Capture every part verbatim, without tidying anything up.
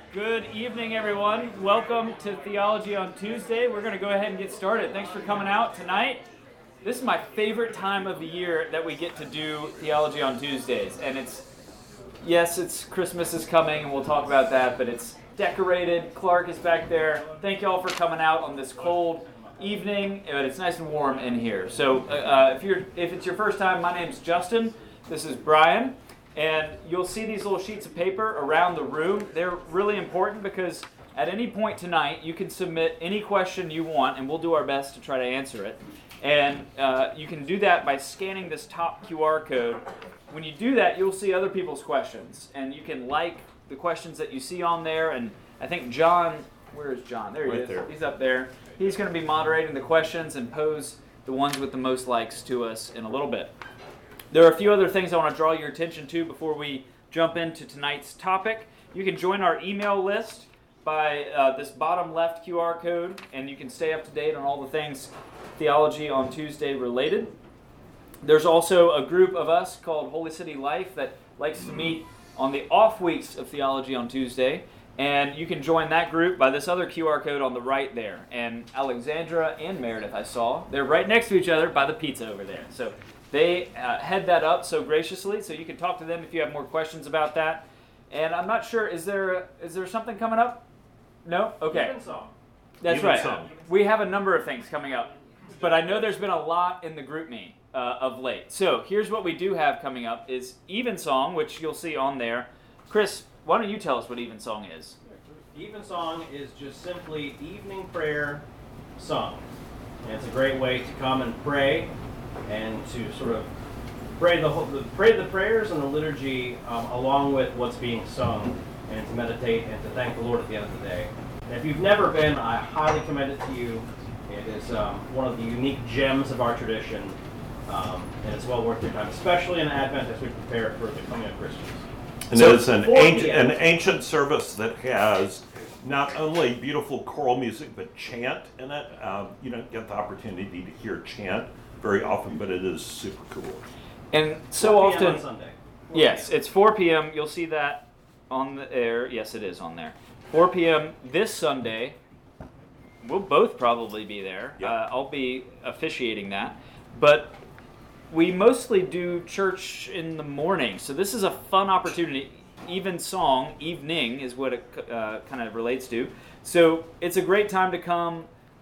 Good evening, everyone. Welcome to Theology on Tuesday. We're going to go ahead and get started. Thanks for coming out tonight. This is my favorite time of the year that we get to do Theology on Tuesdays. And it's, yes, it's Christmas is coming, and we'll talk about that, but it's decorated. Clark is back there. Thank you all for coming out on this cold evening, but it's nice and warm in here. So uh, if you're if it's your first time, my name's Justin. This is Brian. And you'll see these little sheets of paper around the room. They're really important because at any point tonight, you can submit any question you want, and we'll do our best to try to answer it. And uh, you can do that by scanning this top Q R code. When you do that, you'll see other people's questions, and you can like the questions that you see on there. And I think John, where is John? There he right is. There. He's up there. He's going to be moderating the questions and pose the ones with the most likes to us in a little bit. There are a few other things I want to draw your attention to before we jump into tonight's topic. You can join our email list by uh, this bottom left Q R code, and you can stay up to date on all the things Theology on Tuesday related. There's also a group of us called Holy City Life that likes to meet on the off weeks of Theology on Tuesday, and you can join that group by this other Q R code on the right there. And Alexandra and Meredith, I saw, they're right next to each other by the pizza over there. So they uh, head that up so graciously, so you can talk to them if you have more questions about that. And I'm not sure, is there is there something coming up? No? Okay. Evensong. That's Evensong. right. We have a number of things coming up. But I know there's been a lot in the group me uh, of late. So here's what we do have coming up is Evensong, which you'll see on there. Chris, why don't you tell us what Evensong is? Evensong is just simply evening prayer sung. And it's a great way to come and pray and to sort of pray the, whole, the pray the prayers and the liturgy um, along with what's being sung, and to meditate and to thank the Lord at the end of the day. And if you've never been, I highly commend it to you. It is um, one of the unique gems of our tradition, um, and it's well worth your time, especially in Advent as we prepare for the coming of Christmas. And So, it is an four ancient, p.m. an ancient service that has not only beautiful choral music, but chant in it. Um, you don't get the opportunity to hear chant very often, but it is super cool. And so four p.m. often, on Sunday. yes, it's four p.m. You'll see that on the air. Yes, it is on there. four p.m. this Sunday. We'll both probably be there. Yep. Uh, I'll be officiating that. But we mostly do church in the morning. So this is a fun opportunity. Evensong, evening is what it uh, kind of relates to. So it's a great time to come.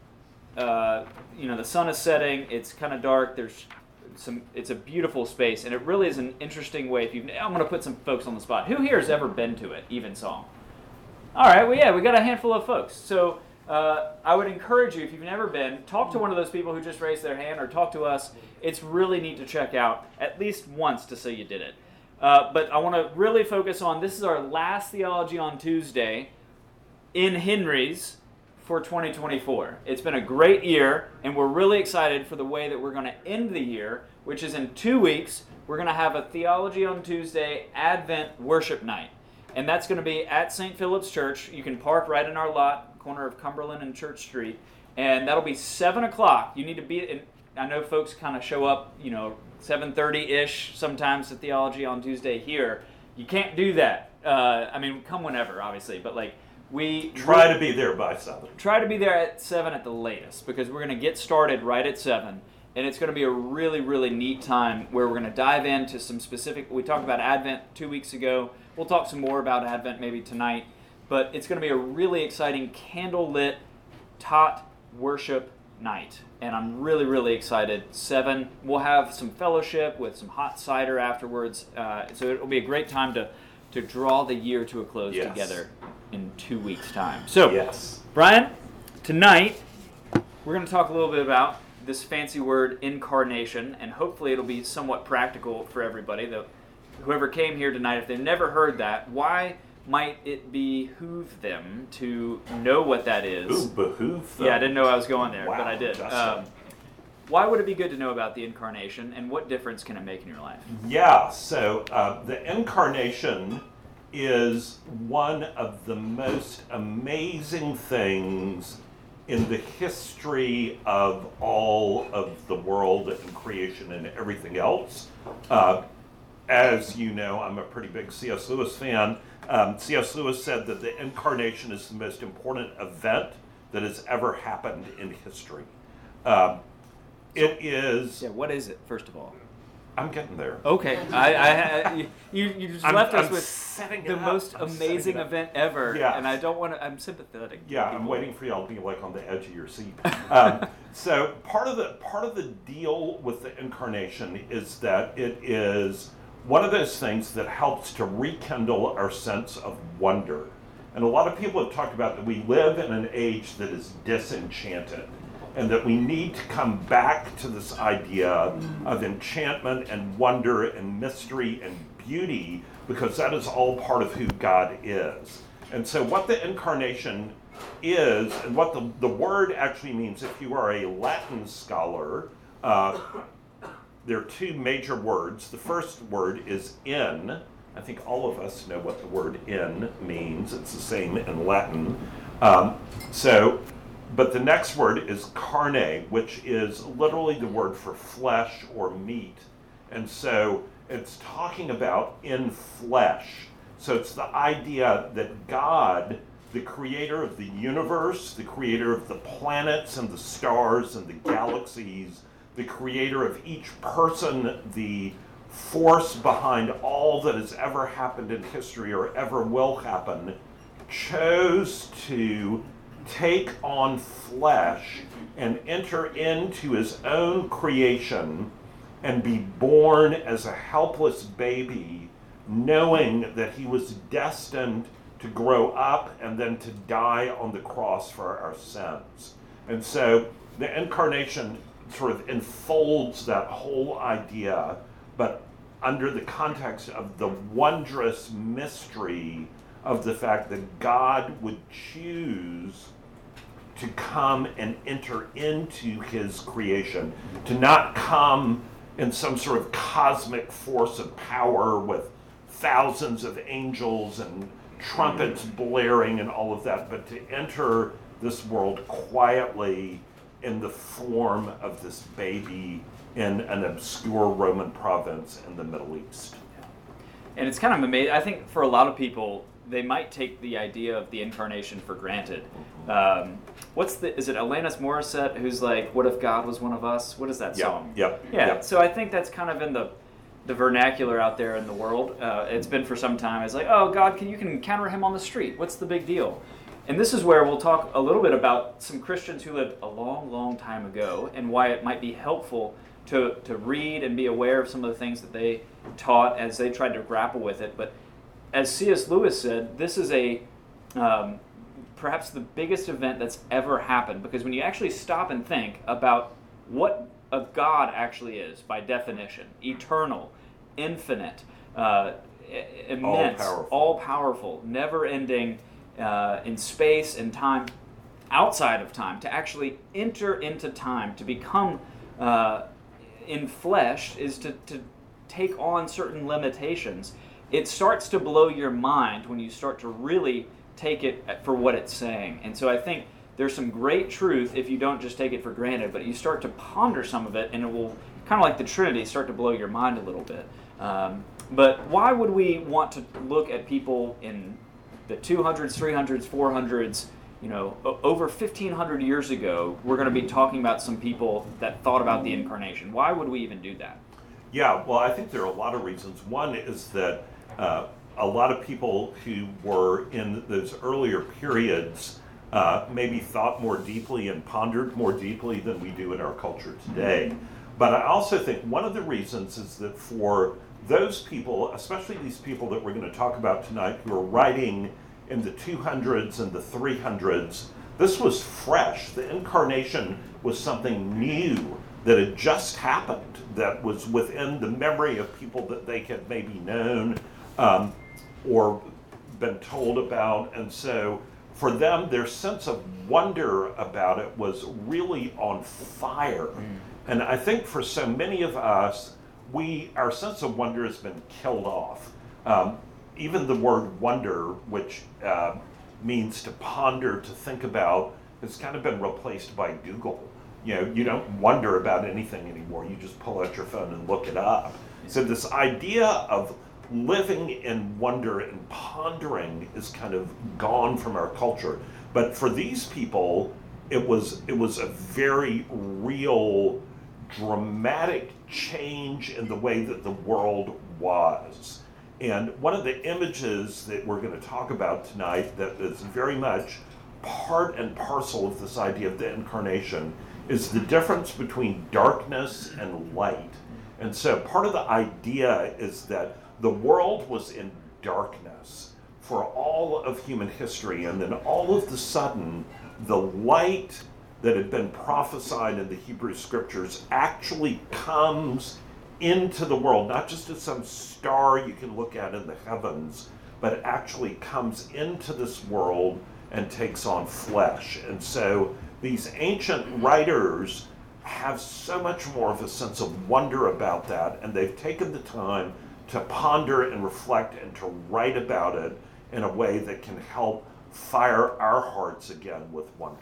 Uh, you know, the sun is setting. It's kind of dark. There's some. It's a beautiful space, and it really is an interesting way. If you, I'm going to put some folks on the spot. Who here has ever been to it? Evensong. All right. Well, yeah, we got a handful of folks. So uh, I would encourage you, if you've never been, talk to one of those people who just raised their hand, or talk to us. It's really neat to check out at least once to say you did it. Uh, but I want to really focus on, this is our last Theology on Tuesday in Henry's for twenty twenty-four. It's been a great year, and we're really excited for the way that we're going to end the year, which is in two weeks. We're going to have a Theology on Tuesday Advent worship night, and that's going to be at Saint Philip's Church. You can park right in our lot, corner of Cumberland and Church Street, and that'll be seven o'clock. You need to be, in, I know folks kind of show up, you know, seven thirty-ish sometimes to Theology on Tuesday here. You can't do that. Uh, I mean, come whenever, obviously, but like, we Try to be there by seven. Try to be there at seven at the latest, because we're going to get started right at seven, and it's going to be a really, really neat time where we're going to dive into some specific, we talked about Advent two weeks ago. We'll talk some more about Advent maybe tonight, but it's going to be a really exciting candlelit tot worship night, and I'm really, really excited. Seven, we'll have some fellowship with some hot cider afterwards, uh, so it'll be a great time to, to draw the year to a close Yes. together in two weeks' time. So, Yes. Brian, tonight we're going to talk a little bit about this fancy word, incarnation, and hopefully it'll be somewhat practical for everybody. That whoever came here tonight, if they've never heard that, why might it behoove them to know what that is? Ooh, behoove them. Yeah, I didn't know I was going there, Wow, but I did. that's Um, a- why would it be good to know about the incarnation, and what difference can it make in your life? Yeah, so uh, the incarnation is one of the most amazing things in the history of all of the world and creation and everything else. Uh, as you know, I'm a pretty big C S Lewis fan. Um, C S Lewis said that the incarnation is the most important event that has ever happened in history. Um, it is. Yeah, what is it, first of all? I'm getting there. Okay, I, I, I you, you just I'm, left us I'm with setting it the up. most I'm amazing setting it up. event ever, Yes. and I don't want to. I'm sympathetic. Yeah, to I'm people. waiting for y'all to be like on the edge of your seat. Um, so part of the part of the deal with the incarnation is that it is one of those things that helps to rekindle our sense of wonder. And a lot of people have talked about that we live in an age that is disenchanted, and that we need to come back to this idea of enchantment and wonder and mystery and beauty, because that is all part of who God is. And so what the incarnation is, and what the, the word actually means, if you are a Latin scholar, uh, there are two major words. The first word is in. I think all of us know what the word in means. It's the same in Latin. Um, so, but the next word is carne, which is literally the word for flesh or meat. And so it's talking about in flesh. So it's the idea that God, the creator of the universe, the creator of the planets and the stars and the galaxies, the creator of each person, the force behind all that has ever happened in history or ever will happen, chose to take on flesh and enter into his own creation and be born as a helpless baby, knowing that he was destined to grow up and then to die on the cross for our sins. And so the incarnation sort of enfolds that whole idea, but under the context of the wondrous mystery of the fact that God would choose to come and enter into his creation, to not come in some sort of cosmic force of power with thousands of angels and trumpets blaring and all of that, but to enter this world quietly in the form of this baby in an obscure Roman province in the Middle East. And it's kind of amazing. I think for a lot of people, they might take the idea of the incarnation for granted. Um, what's the? Is it Alanis Morissette who's like, "What if God was one of us?" What is that Yep, song? yep, Yeah. yep. So I think that's kind of in the the vernacular out there in the world. Uh, it's been for some time. It's like, oh, God, can you can encounter him on the street. What's the big deal? And this is where we'll talk a little bit about some Christians who lived a long, long time ago and why it might be helpful to, to read and be aware of some of the things that they taught as they tried to grapple with it. But as C S Lewis said, this is a um, perhaps the biggest event that's ever happened, because when you actually stop and think about what a God actually is by definition, eternal, infinite, uh, immense, All-powerful. all-powerful, never-ending, uh, in space and time, outside of time, to actually enter into time, to become uh, in flesh, is to, to take on certain limitations. It starts to blow your mind when you start to really take it for what it's saying. And so I think there's some great truth if you don't just take it for granted, but you start to ponder some of it, and it will, kind of like the Trinity, start to blow your mind a little bit. Um, but why would we want to look at people in the two hundreds, three hundreds, four hundreds, you know, o- over fifteen hundred years ago? We're going to be talking about some people that thought about the incarnation. Why would we even do that? Yeah, well, I think there are a lot of reasons. One is that uh, a lot of people who were in those earlier periods uh, maybe thought more deeply and pondered more deeply than we do in our culture today. But I also think one of the reasons is that for those people, especially these people that we're going to talk about tonight, who are writing in the two hundreds and the three hundreds, this was fresh. The incarnation was something new that had just happened, that was within the memory of people that they had maybe known um, or been told about. And so for them, their sense of wonder about it was really on fire. Mm. And I think for so many of us, we our sense of wonder has been killed off. Um, even the word wonder, which uh, means to ponder, to think about, has kind of been replaced by Google. You know, you don't wonder about anything anymore. You just pull out your phone and look it up. So this idea of living in wonder and pondering is kind of gone from our culture. But for these people, it was it was a very real, dramatic change in the way that the world was. And one of the images that we're going to talk about tonight that is very much part and parcel of this idea of the incarnation is the difference between darkness and light. And so part of the idea is that the world was in darkness for all of human history, and then all of the sudden, the light that had been prophesied in the Hebrew scriptures actually comes into the world, not just as some star you can look at in the heavens, but it actually comes into this world and takes on flesh. And so these ancient writers have so much more of a sense of wonder about that, and they've taken the time to ponder and reflect and to write about it in a way that can help fire our hearts again with wonder.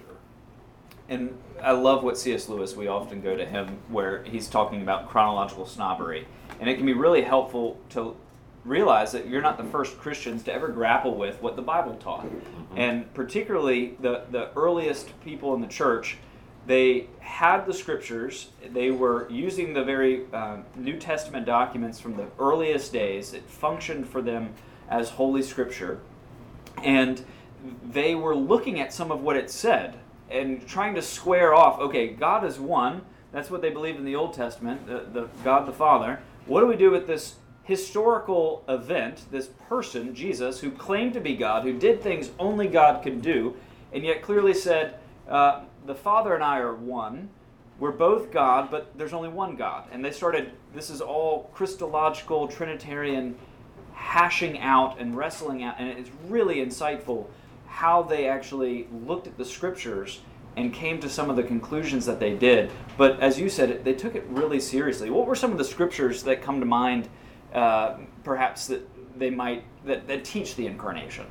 And I love what C S Lewis, we often go to him where he's talking about chronological snobbery. And it can be really helpful to realize that you're not the first Christians to ever grapple with what the Bible taught. Mm-hmm. And particularly the, the earliest people in the church, they had the scriptures, they were using the very uh, New Testament documents from the earliest days. It functioned for them as Holy Scripture. And they were looking at some of what it said and trying to square off, okay, God is one. That's what they believed in the Old Testament, the, the God the Father. What do we do with this historical event, this person, Jesus, who claimed to be God, who did things only God could do, and yet clearly said, uh, the Father and I are one. We're both God, but there's only one God. And they started, this is all Christological, Trinitarian hashing out and wrestling out, and it's really insightful how they actually looked at the scriptures and came to some of the conclusions that they did. But as you said, they took it really seriously. What were some of the scriptures that come to mind, uh, perhaps that they might that, that teach the incarnation?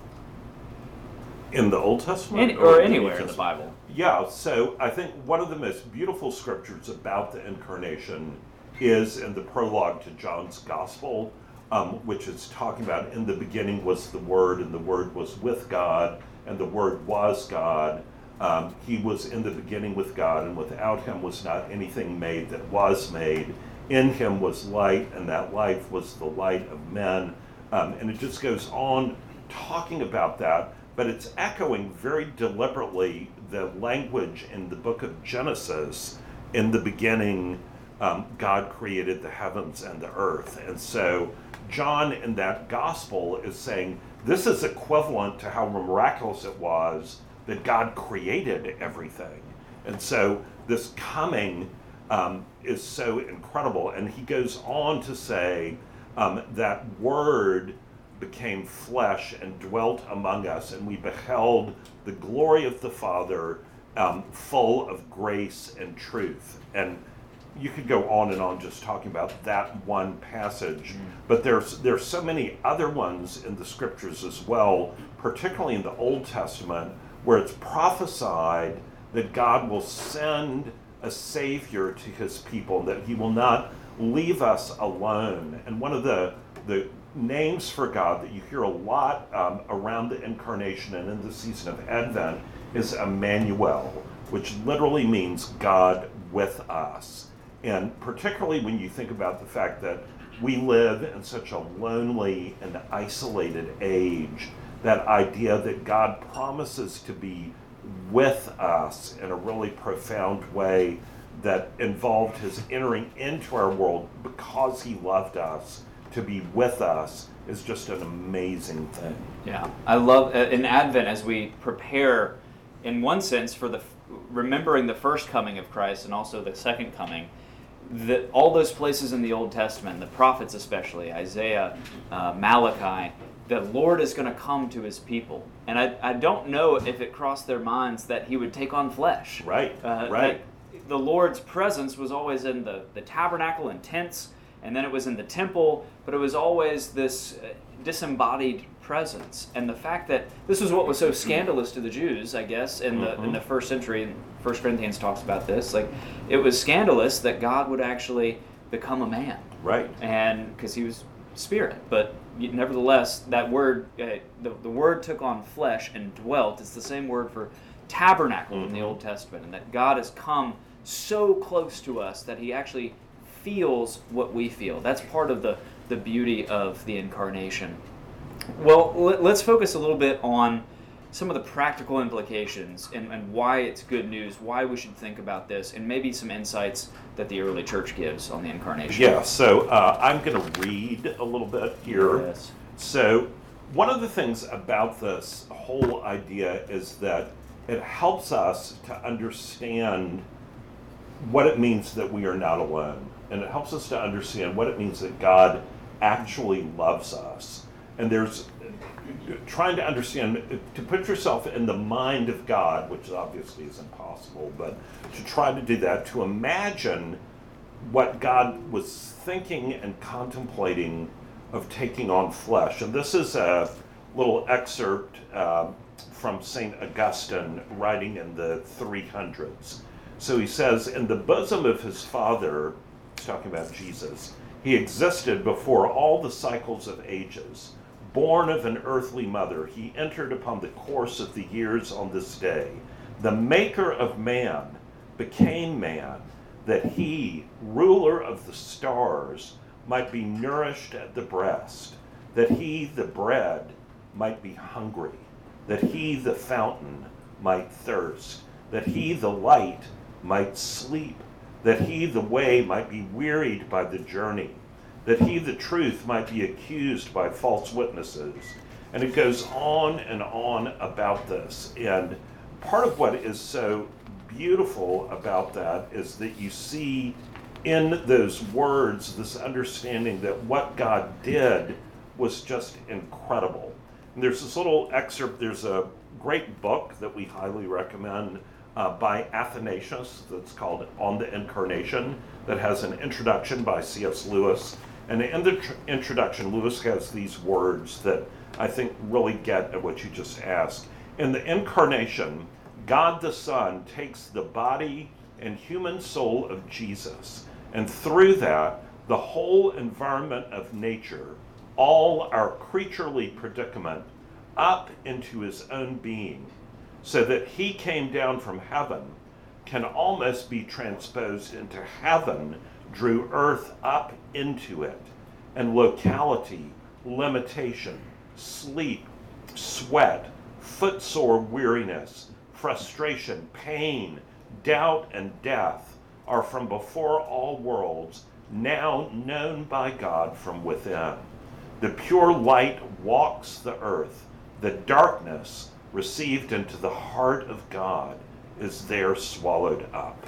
In the Old Testament? Any, or, or anywhere in the Bible. Yeah, so I think one of the most beautiful scriptures about the incarnation is in the prologue to John's Gospel, um, which is talking about, in the beginning was the Word, and the Word was with God, and the Word was God. Um, he was in the beginning with God, and without him was not anything made that was made. In him was light, and that light was the light of men. Um, and it just goes on talking about that, but it's echoing very deliberately the language in the book of Genesis. In the beginning, um, God created the heavens and the earth. And so John in that gospel is saying this is equivalent to how miraculous it was that God created everything. And so this coming um, is so incredible. And he goes on to say um, that Word became flesh and dwelt among us, and we beheld the glory of the Father, um, full of grace and truth. And you could go on and on just talking about that one passage, but there's there's so many other ones in the scriptures as well, particularly in the Old Testament, where it's prophesied that God will send a Savior to his people, that he will not leave us alone. And one of the the names for God that you hear a lot um, around the incarnation and in the season of Advent is Emmanuel, which literally means God with us. And particularly when you think about the fact that we live in such a lonely and isolated age, that idea that God promises to be with us in a really profound way that involved his entering into our world because he loved us, to be with us, is just an amazing thing. Yeah, I love uh, in Advent, as we prepare, in one sense, for the remembering the first coming of Christ and also the second coming. The, all those places in the Old Testament, the prophets especially, Isaiah, uh, Malachi, the Lord is going to come to his people. And I, I don't know if it crossed their minds that he would take on flesh. Right, uh, right. The Lord's presence was always in the, the tabernacle and tents, and then it was in the temple, but it was always this uh, disembodied presence. And the fact that this was what was so scandalous to the Jews, I guess, in the mm-hmm. in the first century, and First Corinthians talks about this, like it was scandalous that God would actually become a man. Right. And because he was spirit. But nevertheless, that word, uh, the, the word took on flesh and dwelt. It's the same word for tabernacle mm-hmm. in the Old Testament, and that God has come so close to us that he actually feels what we feel. That's part of the, the beauty of the incarnation. Well, let, let's focus a little bit on some of the practical implications and, and why it's good news, why we should think about this, and maybe some insights that the early church gives on the incarnation. Yeah, so uh, I'm going to read a little bit here. Yes. So one of the things about this whole idea is that it helps us to understand what it means that we are not alone. And it helps us to understand what it means that God actually loves us. And there's trying to understand, to put yourself in the mind of God, which obviously is impossible, but to try to do that, to imagine what God was thinking and contemplating of taking on flesh. And this is a little excerpt uh, from Saint Augustine writing in the three hundreds. So he says, in the bosom of his Father, he's talking about Jesus, he existed before all the cycles of ages. Born of an earthly mother, he entered upon the course of the years on this day. The maker of man became man, that he, ruler of the stars, might be nourished at the breast, that he, the bread, might be hungry, that he, the fountain, might thirst, that he, the light, might sleep, that he, the way, might be wearied by the journey, that he, the truth, might be accused by false witnesses. And it goes on and on about this. And part of what is so beautiful about that is that you see in those words this understanding that what God did was just incredible. And there's this little excerpt, there's a great book that we highly recommend uh, by Athanasius that's called On the Incarnation, that has an introduction by C S Lewis. And in the tr- introduction, Lewis has these words that I think really get at what you just asked. In the incarnation, God the Son takes the body and human soul of Jesus, and through that, the whole environment of nature, all our creaturely predicament, up into his own being, so that he came down from heaven, can almost be transposed into heaven, drew earth up into it, and locality, limitation, sleep, sweat, footsore weariness, frustration, pain, doubt, and death are from before all worlds, now known by God from within. The pure light walks the earth. The darkness, received into the heart of God, is there swallowed up.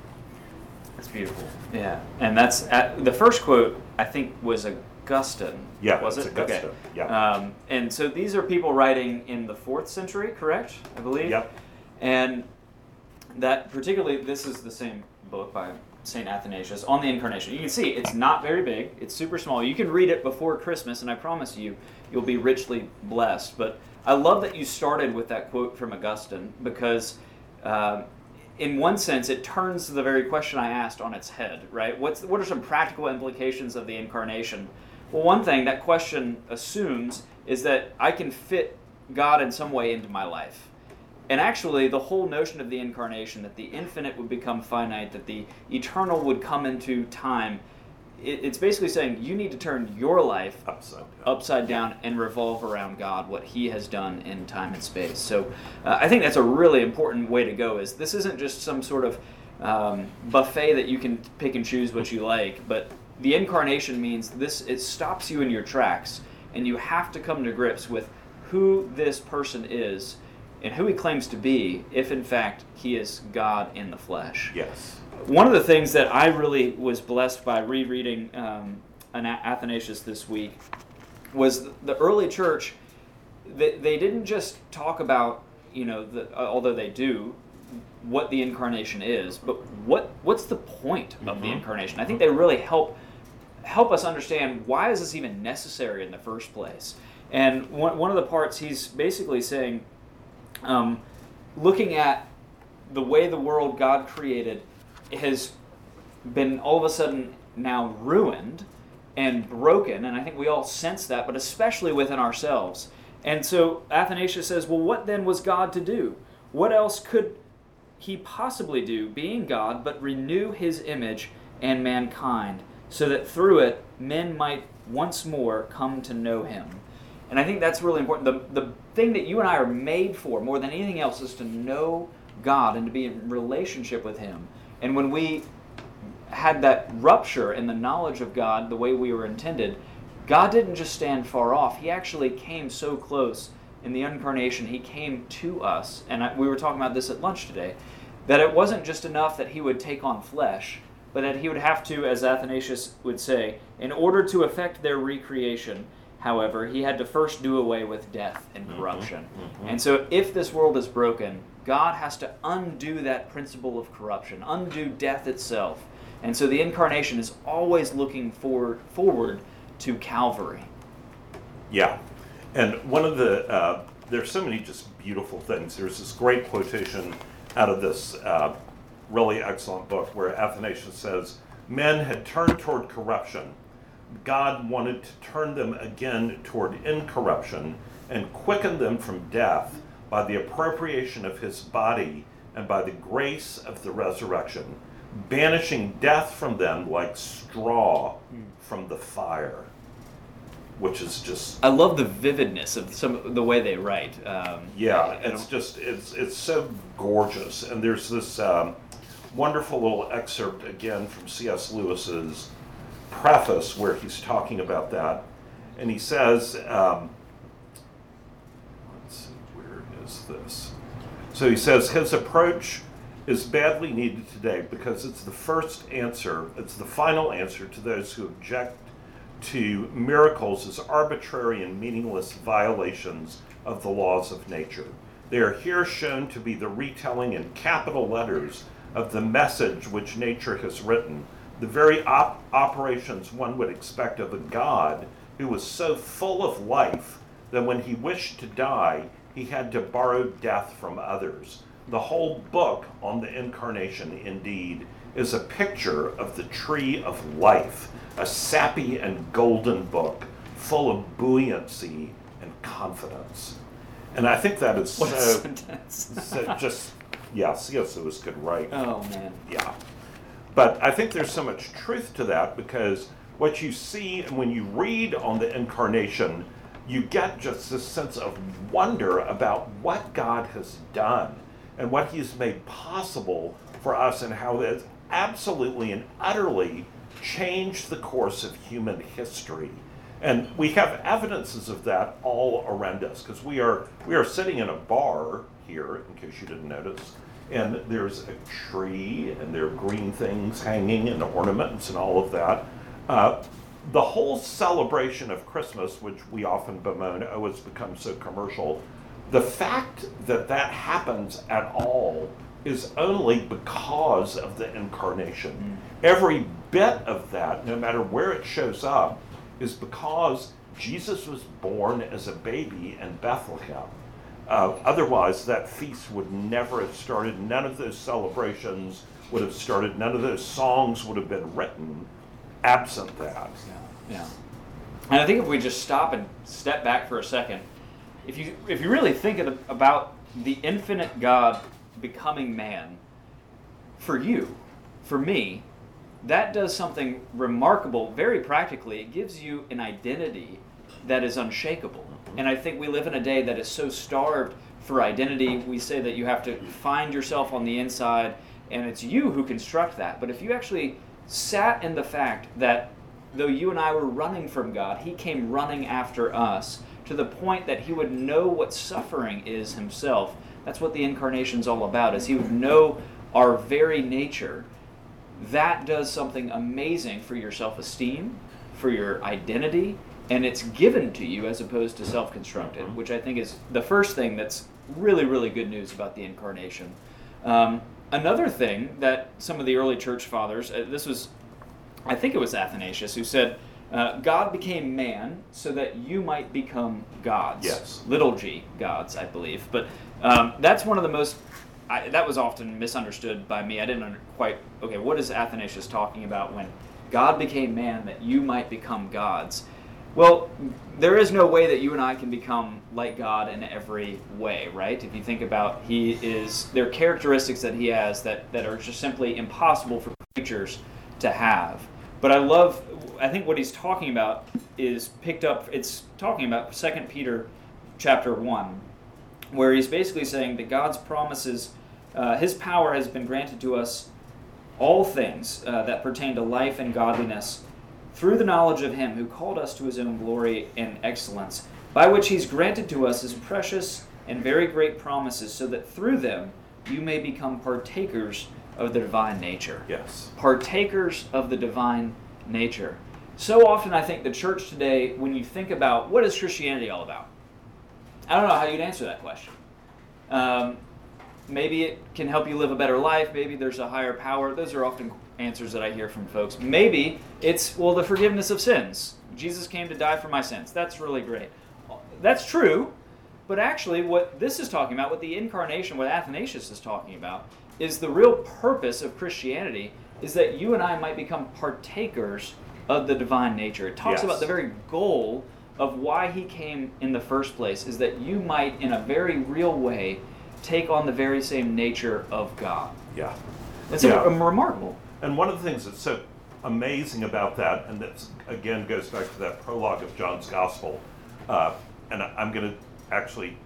That's beautiful. Yeah, and that's at, the first quote. I think was Augustine. Yeah, was it's it? Augustine. Okay. Yeah. Um, and so these are people writing in the fourth century, correct? I believe. Yep. And that particularly, this is the same book by Saint Athanasius on the Incarnation. You can see it's not very big. It's super small. You can read it before Christmas, and I promise you, you'll be richly blessed. But I love that you started with that quote from Augustine because, uh, in one sense, it turns the very question I asked on its head. Right? What's what are some practical implications of the Incarnation? Well, one thing that question assumes is that I can fit God in some way into my life. And actually, the whole notion of the Incarnation, that the infinite would become finite, that the eternal would come into time, it, it's basically saying you need to turn your life upside down. upside down and revolve around God, what he has done in time and space. So uh, I think that's a really important way to go, is this isn't just some sort of um, buffet that you can pick and choose what you like, but the Incarnation means this, it stops you in your tracks, and you have to come to grips with who this person is and who he claims to be, if in fact he is God in the flesh. Yes. One of the things that I really was blessed by rereading um, an Athanasius this week was the early church. They, they didn't just talk about, you know, the, uh, although they do, what the Incarnation is, but what what's the point of mm-hmm. the Incarnation? I think they really help help us understand why is this even necessary in the first place. And one one of the parts he's basically saying, Um, looking at the way the world God created has been all of a sudden now ruined, and broken, and I think we all sense that, but especially within ourselves. And so Athanasius says, well, what then was God to do? What else could he possibly do, being God, but renew his image and mankind, so that through it men might once more come to know him? And I think that's really important. The, the thing that you and I are made for, more than anything else, is to know God and to be in relationship with him. And when we had that rupture in the knowledge of God the way we were intended, God didn't just stand far off. He actually came so close in the incarnation. He came to us. And I, we were talking about this at lunch today, that it wasn't just enough that he would take on flesh, but that he would have to, as Athanasius would say, in order to effect their recreation, however, he had to first do away with death and corruption. Mm-hmm, mm-hmm. And so if this world is broken, God has to undo that principle of corruption, undo death itself. And so the incarnation is always looking forward, forward to Calvary. Yeah. And one of the, uh, there's so many just beautiful things. There's this great quotation out of this uh, really excellent book where Athanasius says, men had turned toward corruption. God wanted to turn them again toward incorruption and quicken them from death by the appropriation of his body and by the grace of the resurrection, banishing death from them like straw from the fire, which is just... I love the vividness of some the way they write. Um, yeah, it's just, it's it's so gorgeous. And there's this um, wonderful little excerpt, again, from C S Lewis's preface where he's talking about that. And he says, um, let's see, where is this? So he says, his approach is badly needed today because it's the first answer, it's the final answer to those who object to miracles as arbitrary and meaningless violations of the laws of nature. They are here shown to be the retelling in capital letters of the message which nature has written, the very op- operations one would expect of a God who was so full of life that when he wished to die, he had to borrow death from others. The whole book on the incarnation, indeed, is a picture of the tree of life, a sappy and golden book full of buoyancy and confidence. And I think that is what so, a sentence. so just, yeah, C S Lewis could write. Oh, man. Yeah. But I think there's so much truth to that because what you see when you read on the incarnation, you get just this sense of wonder about what God has done and what he's made possible for us and how that's absolutely and utterly changed the course of human history. And we have evidences of that all around us because we are we are sitting in a bar here, in case you didn't notice, and there's a tree and there are green things hanging and ornaments and all of that. Uh, the whole celebration of Christmas, which we often bemoan, oh, it's become so commercial, the fact that that happens at all is only because of the incarnation. Mm. Every bit of that, no matter where it shows up, is because Jesus was born as a baby in Bethlehem. Uh, otherwise, that feast would never have started. None of those celebrations would have started. None of those songs would have been written absent that. Yeah, yeah. And I think if we just stop and step back for a second, if you if you really think of, about the infinite God becoming man, for you, for me, that does something remarkable very practically. It gives you an identity that is unshakable. And I think we live in a day that is so starved for identity. We say that you have to find yourself on the inside, and it's you who construct that. But if you actually sat in the fact that though you and I were running from God, he came running after us to the point that he would know what suffering is himself. That's what the incarnation's all about, is he would know our very nature. That does something amazing for your self-esteem, for your identity, and it's given to you as opposed to self-constructed, which I think is the first thing that's really, really good news about the incarnation. Um, another thing that some of the early church fathers, uh, this was, I think it was Athanasius, who said, uh, God became man so that you might become gods. Yes. Little g, gods, I believe. But um, that's one of the most, I, that was often misunderstood by me. I didn't under, quite, okay, what is Athanasius talking about when God became man that you might become gods. Well, there is no way that you and I can become like God in every way, right? If you think about, he is, there are characteristics that he has that, that are just simply impossible for creatures to have. But I love, I think what he's talking about is picked up, it's talking about Second Peter chapter one, where he's basically saying that God's promises, uh, his power has been granted to us all things uh, that pertain to life and godliness through the knowledge of him who called us to his own glory and excellence, by which he's granted to us his precious and very great promises, so that through them you may become partakers of the divine nature. Yes. Partakers of the divine nature. So often I think the church today, when you think about what is Christianity all about, I don't know how you'd answer that question. Um, maybe it can help you live a better life. Maybe there's a higher power. Those are often answers that I hear from folks. Maybe it's, well, the forgiveness of sins. Jesus came to die for my sins. That's really great. That's true, but actually what this is talking about, what the incarnation, what Athanasius is talking about, is the real purpose of Christianity is that you and I might become partakers of the divine nature. It talks Yes. about the very goal of why he came in the first place, is that you might, in a very real way, take on the very same nature of God. Yeah. It's Yeah. a, a remarkable. And one of the things that's so amazing about that, and that again goes back to that prologue of John's Gospel, uh, and I- I'm going to actually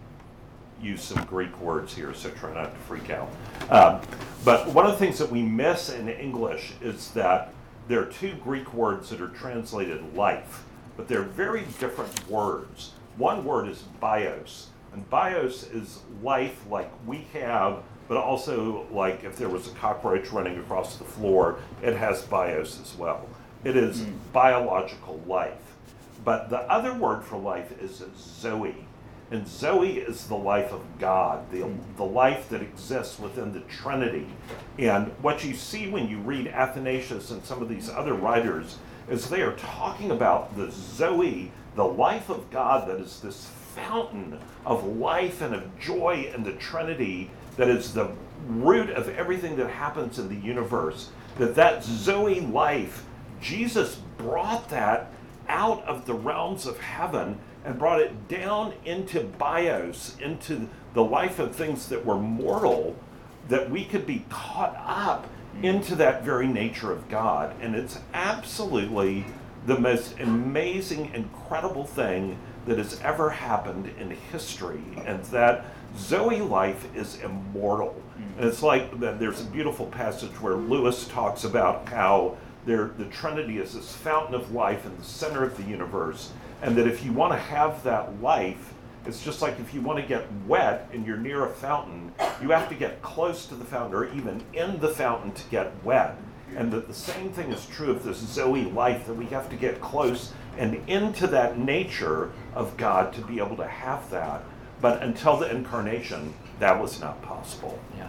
use some Greek words here, so try not to freak out. Um, but one of the things that we miss in English is that there are two Greek words that are translated life, but they're very different words. One word is bios, and bios is life like we have, but also like if there was a cockroach running across the floor, it has bios as well. It is mm. biological life. But the other word for life is Zoe. And Zoe is the life of God, the, the life that exists within the Trinity. And what you see when you read Athanasius and some of these other writers is they are talking about the Zoe, the life of God that is this fountain of life and of joy in the Trinity, that is the root of everything that happens in the universe. That that Zoe life, Jesus brought that out of the realms of heaven and brought it down into bios, into the life of things that were mortal, that we could be caught up into that very nature of God. And it's absolutely the most amazing, incredible thing that has ever happened in history. And that Zoe life is immortal. And it's like, there's a beautiful passage where Lewis talks about how there, the Trinity is this fountain of life in the center of the universe. And that if you want to have that life, it's just like if you want to get wet and you're near a fountain, you have to get close to the fountain or even in the fountain to get wet. And that the same thing is true of this Zoe life, that we have to get close and into that nature of God to be able to have that. But until the incarnation, that was not possible. Yeah.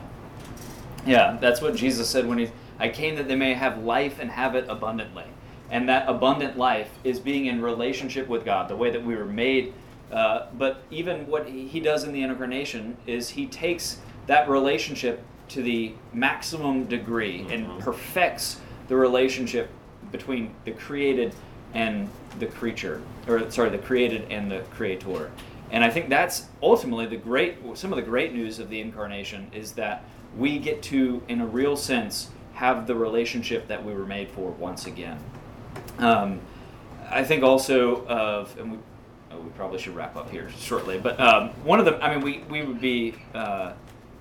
Yeah, that's what Jesus said when he, I came that they may have life and have it abundantly. And that abundant life is being in relationship with God, the way that we were made. Uh, but even what he, he does in the incarnation is he takes that relationship to the maximum degree mm-hmm. and perfects the relationship between the created and the creature, or sorry, the created and the creator. And I think that's ultimately the great, some of the great news of the incarnation is that we get to, in a real sense, have the relationship that we were made for once again. Um, I think also of, and we, oh, we probably should wrap up here shortly, but um, one of the, I mean, we, we would be, uh,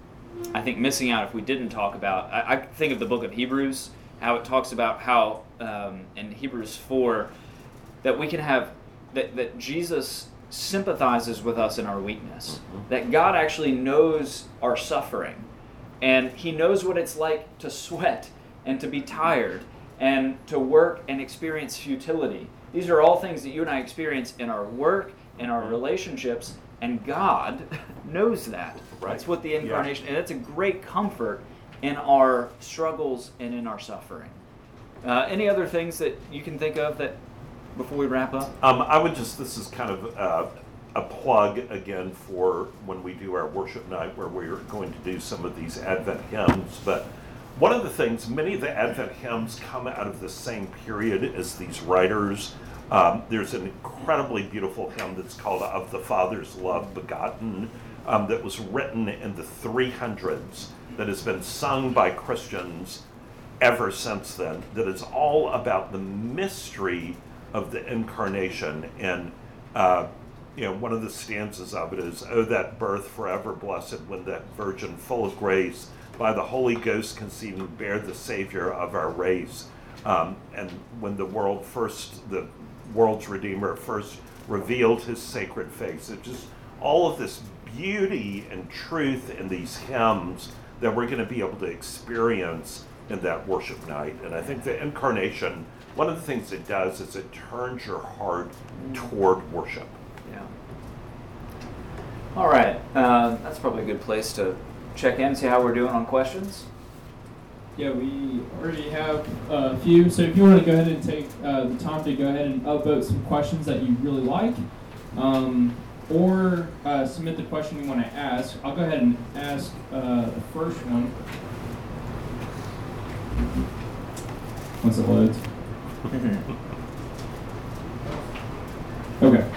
I think, missing out if we didn't talk about, I, I think of the book of Hebrews, how it talks about how, um, in Hebrews four, that we can have, that, that Jesus sympathizes with us in our weakness, mm-hmm. that God actually knows our suffering, and he knows what it's like to sweat and to be tired and to work and experience futility. These are all things that you and I experience in our work, in our relationships, and God knows that. Right. That's what the incarnation, yeah. and that's a great comfort in our struggles and in our suffering. Uh, any other things that you can think of that before we wrap up? Um, I would just, this is kind of uh, a plug again for when we do our worship night where we're going to do some of these Advent hymns, but one of the things, many of the Advent hymns come out of the same period as these writers. Um, there's an incredibly beautiful hymn that's called Of the Father's Love Begotten, um, that was written in the three hundreds, that has been sung by Christians ever since then, that is all about the mystery of the incarnation. And uh, you know, one of the stanzas of it is, "Oh, that birth forever blessed, when that virgin full of grace, by the Holy Ghost conceived and bare the Savior of our race." Um, and when the world first, the world's Redeemer first revealed his sacred face. It's just all of this beauty and truth in these hymns that we're going to be able to experience in that worship night. And I think the incarnation, one of the things it does is it turns your heart toward worship. Yeah. All right. Uh, that's probably a good place to check in, see how we're doing on questions. Yeah, we already have a few. So if you want to go ahead and take uh, the time to go ahead and upvote some questions that you really like, um, or uh, submit the question you want to ask, I'll go ahead and ask uh, the first one. Once it loads. Okay.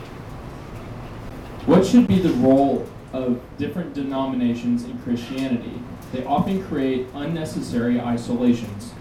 What should be the role of different denominations in Christianity? They often create unnecessary isolations.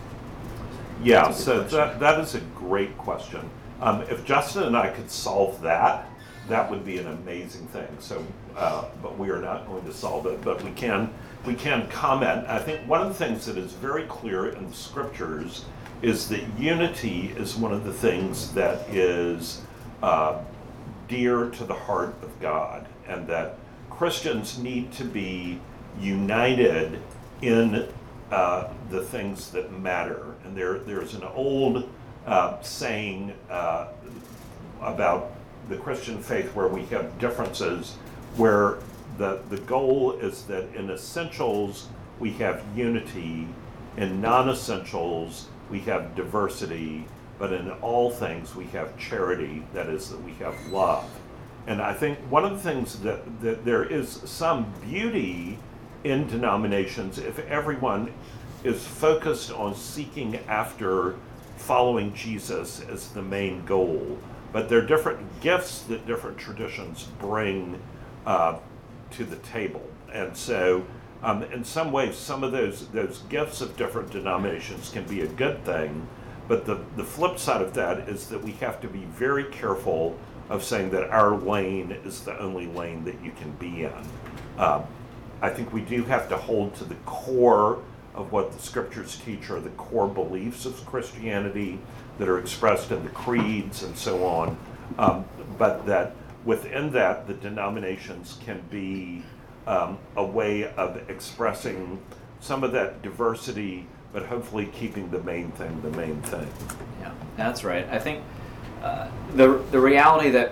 Yeah, so that, that is a great question. Um, if Justin and I could solve that, that would be an amazing thing. So, uh, but we are not going to solve it, but we can we can comment. I think one of the things that is very clear in the scriptures is that unity is one of the things that is uh, dear to the heart of God, and that Christians need to be united in uh, the things that matter. And there, there's an old uh, saying uh, about the Christian faith where we have differences, where the, the goal is that in essentials we have unity, in non-essentials we have diversity, but in all things we have charity, that is, that we have love. And I think one of the things that, that there is some beauty in denominations if everyone is focused on seeking after following Jesus as the main goal. But there are different gifts that different traditions bring uh, to the table. And so um, in some ways, some of those, those gifts of different denominations can be a good thing. But the, the flip side of that is that we have to be very careful of saying that our lane is the only lane that you can be in. Um, I think we do have to hold to the core of what the scriptures teach, or the core beliefs of Christianity that are expressed in the creeds and so on. Um, but that within that, the denominations can be um, a way of expressing some of that diversity, but hopefully keeping the main thing the main thing. Yeah, that's right. I think uh, the the reality that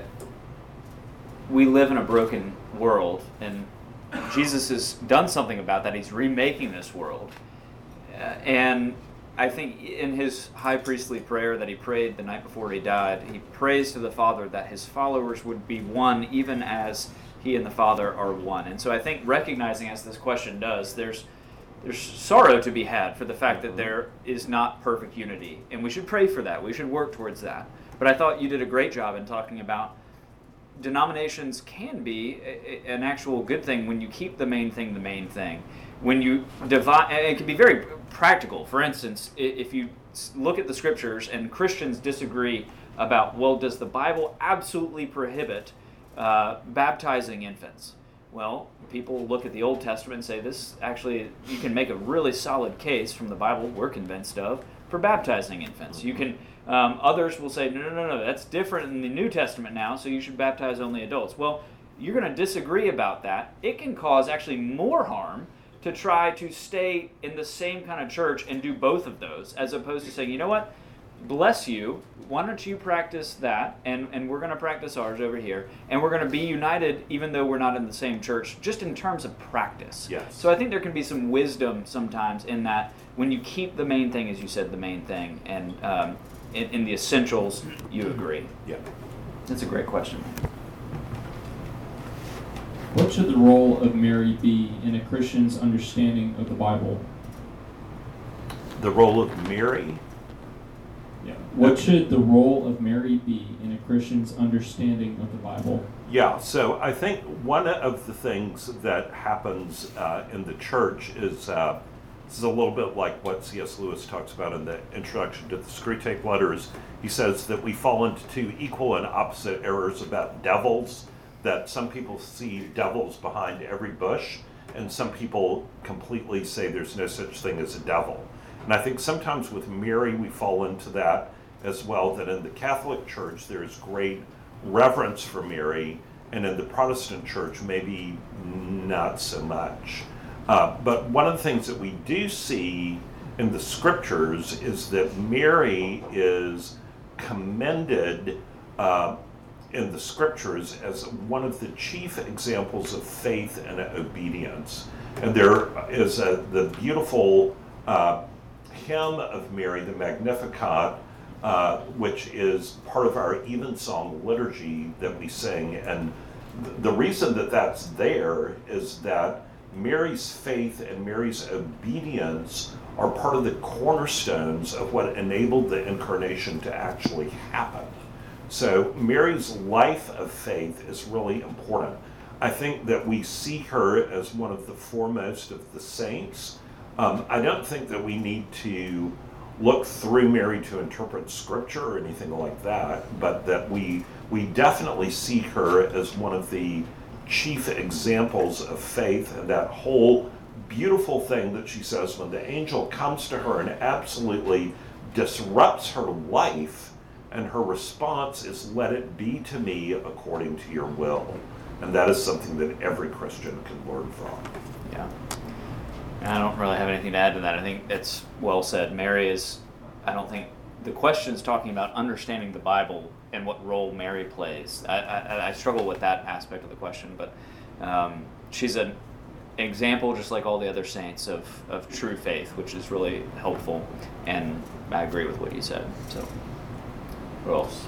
we live in a broken world, and Jesus has done something about that. He's remaking this world. Uh, and I think in his high priestly prayer that he prayed the night before he died, he prays to the Father that his followers would be one even as he and the Father are one. And so I think recognizing, as this question does, there's there's sorrow to be had for the fact that there is not perfect unity. And we should pray for that. We should work towards that. But I thought you did a great job in talking about denominations can be a, a, an actual good thing when you keep the main thing the main thing. When you divide, it can be very practical. For instance, if you look at the scriptures and Christians disagree about, well, does the Bible absolutely prohibit uh, baptizing infants? Well, people look at the Old Testament and say, this actually, you can make a really solid case from the Bible, we're convinced of, for baptizing infants. You can, um, others will say, no, no, no, no, that's different in the New Testament now, so you should baptize only adults. Well, you're going to disagree about that. It can cause actually more harm to try to stay in the same kind of church and do both of those, as opposed to saying, you know what, bless you, why don't you practice that, and, and we're going to practice ours over here, and we're going to be united even though we're not in the same church, just in terms of practice. Yes. So I think there can be some wisdom sometimes in that when you keep the main thing, as you said, the main thing, and um, in, in the essentials, you agree. Yeah. That's a great question. What should the role of Mary be in a Christian's understanding of the Bible? the role of Mary. Yeah. What should the role of Mary be in a Christian's understanding of the Bible? Yeah, so I think one of the things that happens uh, in the church is, uh, this is a little bit like what C S Lewis talks about in the introduction to the Screwtape Letters. He says that we fall into two equal and opposite errors about devils, that some people see devils behind every bush, and some people completely say there's no such thing as a devil. And I think sometimes with Mary we fall into that as well, that in the Catholic Church there's great reverence for Mary, and in the Protestant Church maybe not so much. Uh, but one of the things that we do see in the scriptures is that Mary is commended uh, in the scriptures as one of the chief examples of faith and obedience. And there is a, the beautiful uh, hymn of Mary, the Magnificat, uh, which is part of our evensong liturgy that we sing. And th- the reason that that's there is that Mary's faith and Mary's obedience are part of the cornerstones of what enabled the incarnation to actually happen. So Mary's life of faith is really important. I think that we see her as one of the foremost of the saints. Um, I don't think that we need to look through Mary to interpret scripture or anything like that, but that we we definitely see her as one of the chief examples of faith, and that whole beautiful thing that she says when the angel comes to her and absolutely disrupts her life, and her response is, "Let it be to me according to your will." And that is something that every Christian can learn from. Yeah. And I don't really have anything to add to that. I think it's well said. Mary is, I don't think, the question is talking about understanding the Bible and what role Mary plays. I, I, I struggle with that aspect of the question, but um, she's an example, just like all the other saints, of, of true faith, which is really helpful. And I agree with what you said. So, what else?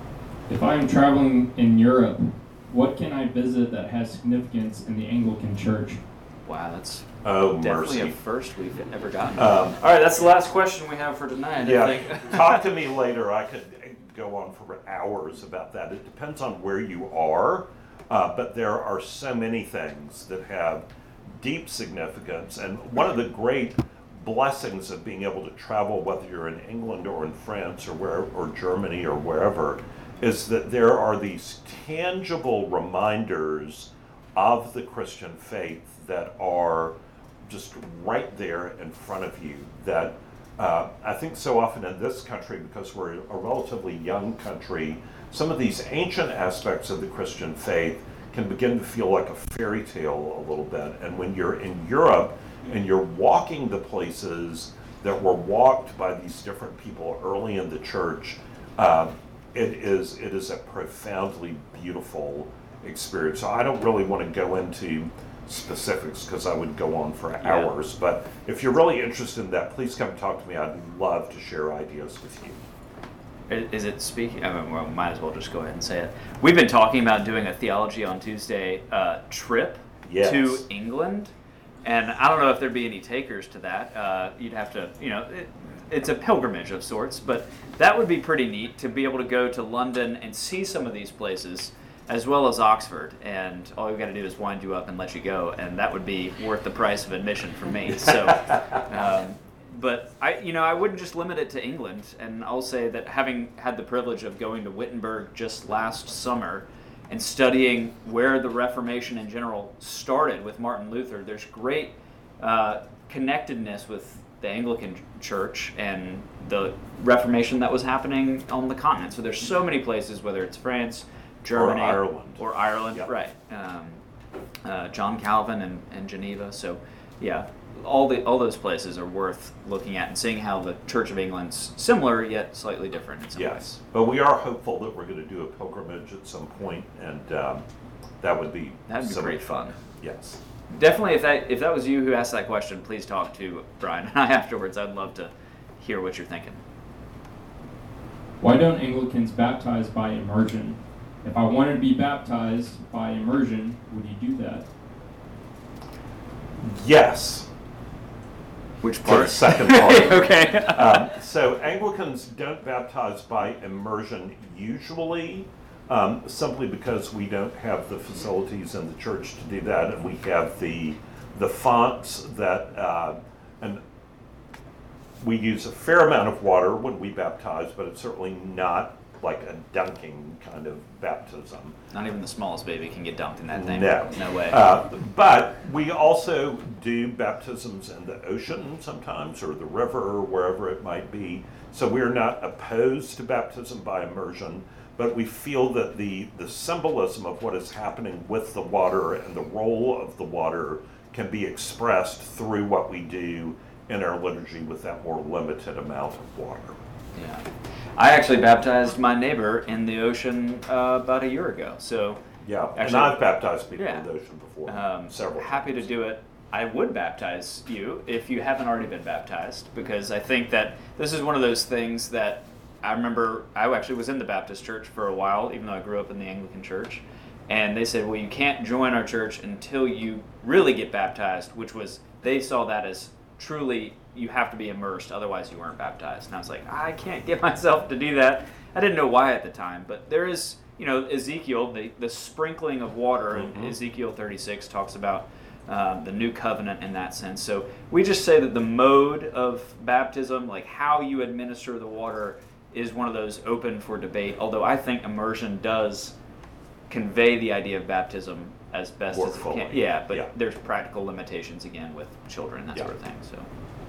If I am traveling in Europe, what can I visit that has significance in the Anglican Church? Wow, that's Oh, definitely mercy. a first we've ever gotten. Um, All right, that's the last question we have for tonight. Yeah, I think. talk to me later. I could go on for hours about that. It depends on where you are, uh, but there are so many things that have deep significance. And one of the great blessings of being able to travel, whether you're in England or in France or where or Germany or wherever, is that there are these tangible reminders of the Christian faith that are just right there in front of you. That uh, I think so often in this country, because we're a relatively young country, some of these ancient aspects of the Christian faith can begin to feel like a fairy tale a little bit. And when you're in Europe and you're walking the places that were walked by these different people early in the church, uh, it is it is a profoundly beautiful experience. So I don't really want to go into specifics because I would go on for Yeah. hours, but if you're really interested in that, please come talk to me. I'd love to share ideas with you. Is is it speaking? I mean, well, might as well just go ahead and say it. We've been talking about doing a Theology on Tuesday uh, trip Yes. to England, and I don't know if there'd be any takers to that. Uh, you'd have to, you know, it, it's a pilgrimage of sorts, but that would be pretty neat to be able to go to London and see some of these places, as well as Oxford, and all we've got to do is wind you up and let you go, and that would be worth the price of admission for me. So, um, but I, you know, I wouldn't just limit it to England, and I'll say that having had the privilege of going to Wittenberg just last summer and studying where the Reformation in general started with Martin Luther, there's great uh, connectedness with the Anglican Church and the Reformation that was happening on the continent. So there's so many places, whether it's France, Germany, Or Ireland. or Ireland, Yep. right? Um, uh, John Calvin and, and Geneva. So, yeah, all the all those places are worth looking at and seeing how the Church of England's similar yet slightly different in some Yes, ways. but we are hopeful that we're going to do a pilgrimage at some point, and um, that would be That would be so great much fun. Yes. Definitely, if that if that was you who asked that question, please talk to Brian and I afterwards. I'd love to hear what you're thinking. Why don't Anglicans baptize by immersion? If I wanted to be baptized by immersion, would you do that? Yes. Which to part? the second part. Okay. um, so Anglicans don't baptize by immersion usually, um, simply because we don't have the facilities in the church to do that, and we have the the fonts that, uh, and we use a fair amount of water when we baptize, but it's certainly not like a dunking kind of baptism. Not even the smallest baby can get dunked in that thing. No. No way. Uh, but we also do baptisms in the ocean sometimes, or the river, or wherever it might be. So we're not opposed to baptism by immersion, but we feel that the, the symbolism of what is happening with the water and the role of the water can be expressed through what we do in our liturgy with that more limited amount of water. Yeah. I actually baptized my neighbor in the ocean uh, about a year ago. So Yeah, Actually, and I've baptized people yeah. in the ocean before, um, several happy times. to do it. I would baptize you if you haven't already been baptized, because I think that this is one of those things that I remember. I actually was in the Baptist church for a while, even though I grew up in the Anglican church. And they said, well, you can't join our church until you really get baptized, which was, they saw that as truly, you have to be immersed, otherwise you weren't baptized. And I was like, I can't get myself to do that. I didn't know why at the time, but there is, you know, Ezekiel, the, the sprinkling of water Mm-hmm. in Ezekiel thirty-six talks about um, the new covenant in that sense. So we just say that the mode of baptism, like how you administer the water, is one of those open for debate, although I think immersion does convey the idea of baptism as best More as it fully. can. Yeah, but Yeah. there's practical limitations again with children and that Yeah. sort of thing. So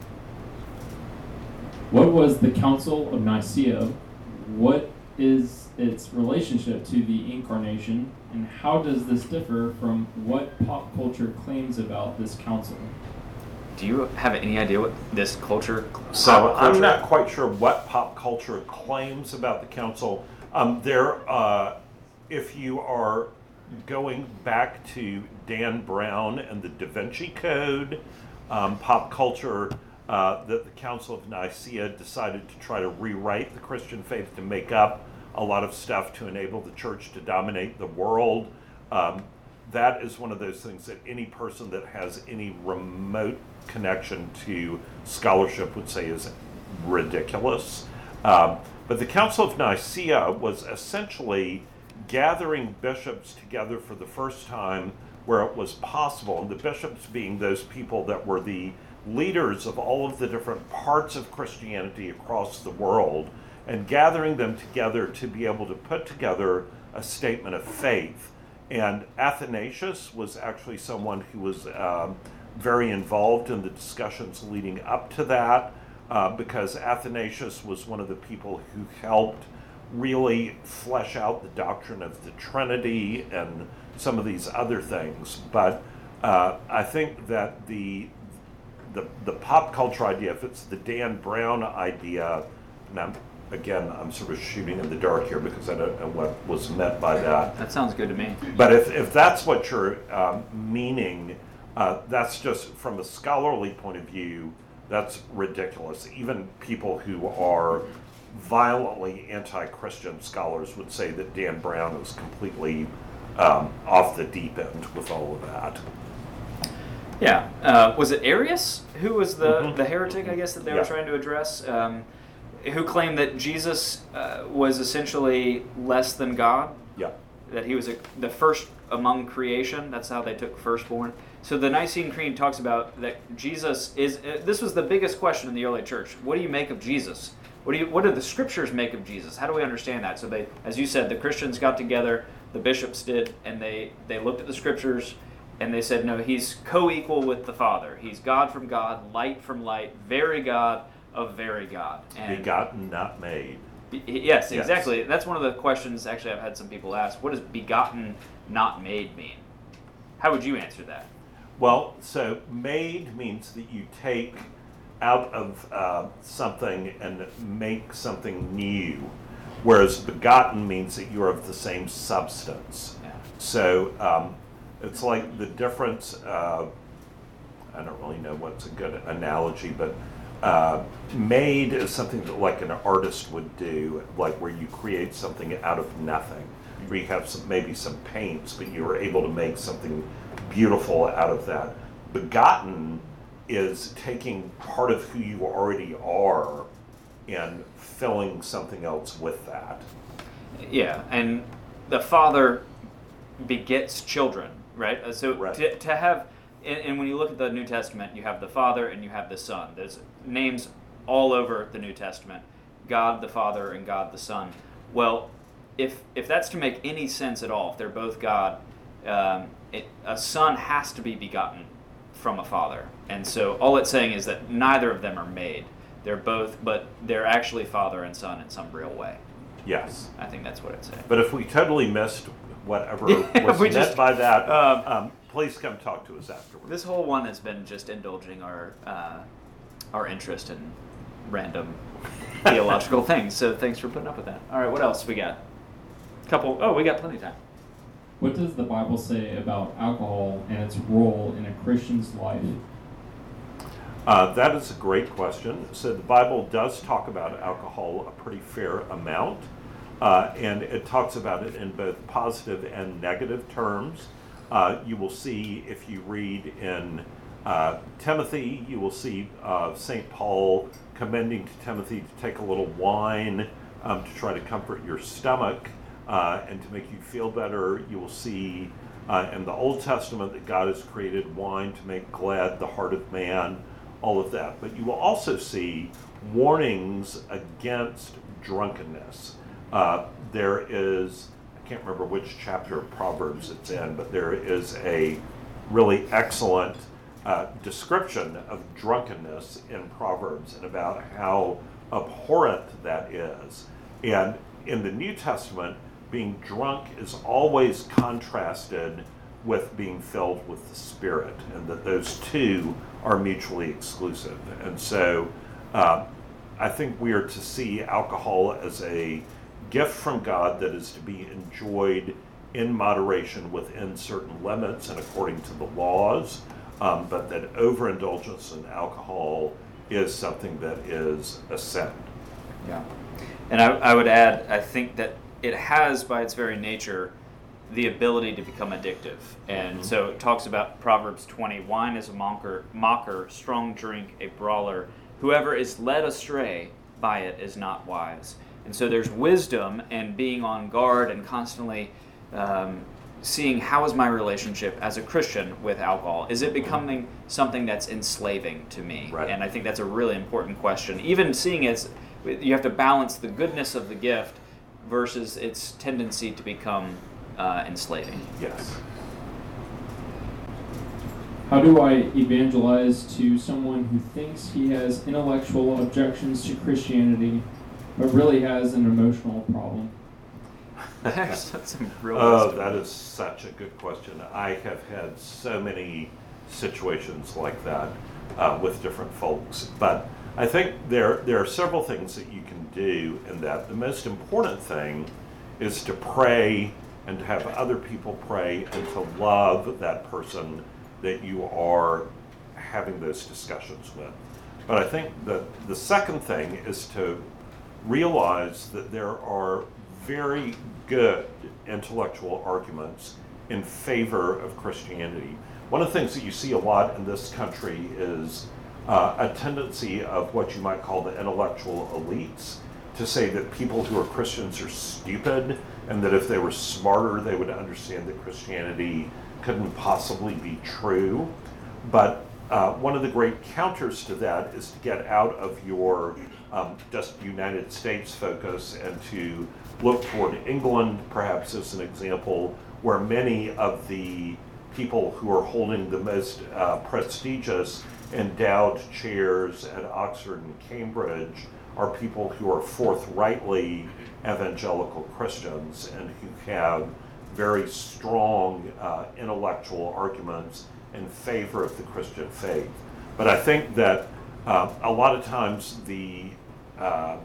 What was the Council of Nicaea? What is its relationship to the Incarnation, and how does this differ from what pop culture claims about this council? do you have any idea what this culture? So pop I'm culture- not quite sure what pop culture claims about the council. Um, there, uh, if you are going back to Dan Brown and the Da Vinci Code, um, pop culture, uh, that the Council of Nicaea decided to try to rewrite the Christian faith to make up a lot of stuff to enable the church to dominate the world. Um, that is one of those things that any person that has any remote connection to scholarship would say is ridiculous. Um, but the Council of Nicaea was essentially gathering bishops together for the first time where it was possible, and the bishops being those people that were the leaders of all of the different parts of Christianity across the world, and gathering them together to be able to put together a statement of faith. And Athanasius was actually someone who was um, very involved in the discussions leading up to that, uh, because Athanasius was one of the people who helped really flesh out the doctrine of the Trinity and some of these other things. But uh, I think that the, the the pop culture idea, if it's the Dan Brown idea, and I'm, again, I'm sort of shooting in the dark here because I don't know what was meant by that. That sounds good to me. But if, if that's what you're um, meaning, uh, that's just from a scholarly point of view, that's ridiculous. Even people who are violently anti-Christian scholars would say that Dan Brown is completely um, off the deep end with all of that. Yeah. Uh, was it Arius who was the, Mhm. the heretic, I guess, that they were Yeah. trying to address? Um, who claimed that Jesus uh, was essentially less than God? Yeah. That he was a, the first among creation. That's how they took firstborn. So the Nicene Creed talks about that Jesus is. Uh, this was the biggest question in the early church. What do you make of Jesus? What do you? What do the Scriptures make of Jesus? How do we understand that? So they, as you said, the Christians got together, the bishops did, and they they looked at the Scriptures, and they said, no, he's co-equal with the Father. He's God from God, light from light, very God of very God. And Begotten, not made. Be- Yes, Yes. exactly. That's one of the questions, actually, I've had some people ask. What does begotten, not made mean? How would you answer that? Well, so made means that you take out of uh, something and make something new, whereas begotten means that you're of the same substance. Yeah. So um, it's like the difference, uh, I don't really know what's a good analogy, but uh, made is something that like an artist would do, like where you create something out of nothing. Where you have some, maybe some paints, but you were able to make something beautiful out of that. Begotten is taking part of who you already are and filling something else with that. Yeah, and the Father begets children, right? Uh, So Right. To, to have, and, and when you look at the New Testament, you have the Father and you have the Son. There's names all over the New Testament, God the Father and God the Son. Well, if if that's to make any sense at all, if they're both God, um, it, a son has to be begotten from a father. And so all it's saying is that neither of them are made. They're both, but they're actually father and son in some real way. Yes. I think that's what it's saying. But if we totally missed whatever Yeah, was we meant just- by that, um, um, please come talk to us afterwards. This whole one has been just indulging our uh, our interest in random theological things. So thanks for putting up with that. All right, what else we got? Couple. Oh, we got plenty of time. What does the Bible say about alcohol and its role in a Christian's life? Uh, that is a great question. So the Bible does talk about alcohol a pretty fair amount, uh, and it talks about it in both positive and negative terms. Uh, you will see if you read in uh, Timothy, you will see uh, Saint Paul commending to Timothy to take a little wine um, to try to comfort your stomach uh, and to make you feel better. You will see uh, in the Old Testament that God has created wine to make glad the heart of man, all of that. But you will also see warnings against drunkenness. Uh, there is, I can't remember which chapter of Proverbs it's in, but there is a really excellent uh, description of drunkenness in Proverbs and about how abhorrent that is. And in the New Testament, being drunk is always contrasted with being filled with the Spirit, and that those two are mutually exclusive. And so uh, I think we are to see alcohol as a gift from God that is to be enjoyed in moderation within certain limits and according to the laws, um, but that overindulgence in alcohol is something that is a sin. Yeah. And I, I would add, I think that it has, by its very nature, the ability to become addictive. And mm-hmm. so it talks about Proverbs twenty, wine is a mocker, mocker, strong drink, a brawler. Whoever is led astray by it is not wise. And so there's wisdom and being on guard and constantly um, seeing how is my relationship as a Christian with alcohol. Is it becoming something that's enslaving to me? Right. And I think that's a really important question. Even seeing it as, you have to balance the goodness of the gift versus its tendency to become uh, enslaving. Yes. How do I evangelize to someone who thinks he has intellectual objections to Christianity, but really has an emotional problem? That's some real Oh, wisdom. that is such a good question. I have had so many situations like that uh, with different folks. But I think there, there are several things that you can do in that. The most important thing is to pray and to have other people pray and to love that person that you are having those discussions with. But I think that the second thing is to realize that there are very good intellectual arguments in favor of Christianity. One of the things that you see a lot in this country is uh, a tendency of what you might call the intellectual elites to say that people who are Christians are stupid, and that if they were smarter, they would understand that Christianity couldn't possibly be true. But uh, one of the great counters to that is to get out of your um, just United States focus and to look toward England, perhaps as an example, where many of the people who are holding the most uh, prestigious endowed chairs at Oxford and Cambridge are people who are forthrightly evangelical Christians and who have very strong uh, intellectual arguments in favor of the Christian faith. But I think that uh, a lot of times the uh,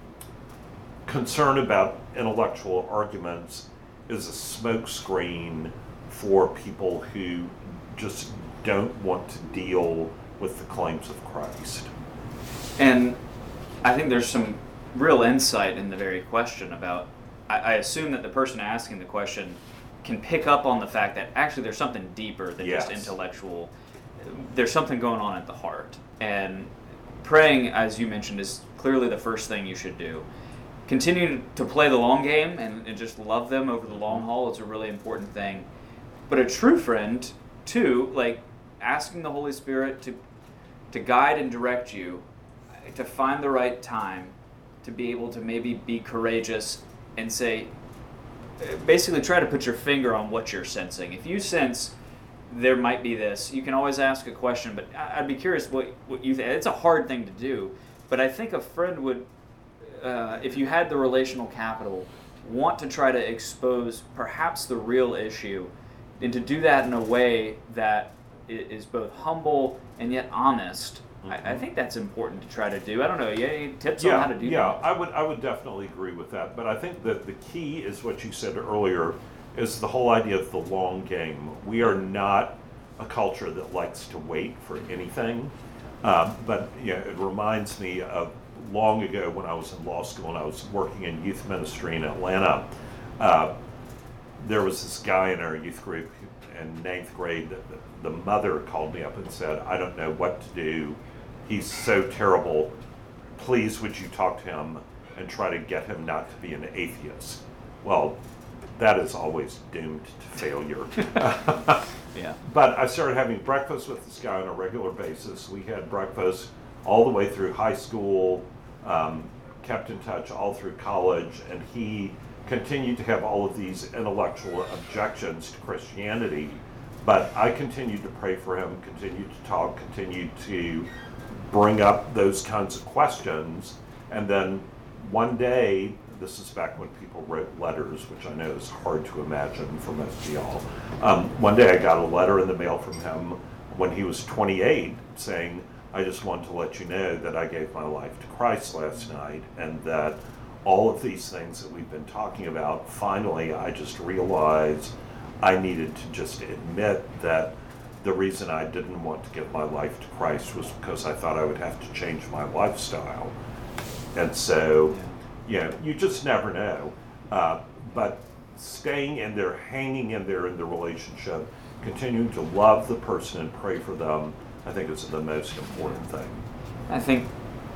concern about intellectual arguments is a smokescreen for people who just don't want to deal with the claims of Christ. And I think there's some real insight in the very question about, I, I assume that the person asking the question can pick up on the fact that actually there's something deeper than Yes. just intellectual there's something going on at the heart. And praying, as you mentioned, is clearly the first thing you should do. Continue to play the long game and, and just love them over the long haul is a really important thing. But a true friend, too, like asking the Holy Spirit to to guide and direct you, to find the right time, to be able to maybe be courageous and say, basically try to put your finger on what you're sensing. If you sense there might be this, you can always ask a question, but I'd be curious what, what you think. It's a hard thing to do, but I think a friend would, uh, if you had the relational capital, want to try to expose perhaps the real issue, and to do that in a way that is both humble and yet honest. Mm-hmm. I, I think that's important to try to do. I don't know, you have any tips yeah, on how to do yeah, that? Yeah, I would I would definitely agree with that. But I think that the key is what you said earlier, is the whole idea of the long game. We are not a culture that likes to wait for anything. Um, but you know, it reminds me of long ago when I was in law school and I was working in youth ministry in Atlanta. Uh, there was this guy in our youth group in ninth grade that the, the mother called me up and said, I don't know what to do. He's so terrible. Please would you talk to him and try to get him not to be an atheist? Well, that is always doomed to failure. Yeah. But I started having breakfast with this guy on a regular basis. We had breakfast all the way through high school, um, kept in touch all through college, and he continued to have all of these intellectual objections to Christianity. But I continued to pray for him, continued to talk, continued to bring up those kinds of questions. And then one day, this is back when people wrote letters, which I know is hard to imagine for most of y'all. Um, one day I got a letter in the mail from him when he was twenty-eight saying, I just want to let you know that I gave my life to Christ last night, and that all of these things that we've been talking about, finally I just realized I needed to just admit that the reason I didn't want to give my life to Christ was because I thought I would have to change my lifestyle. And so, you know, you just never know. Uh, but staying in there, hanging in there in the relationship, continuing to love the person and pray for them, I think is the most important thing. I think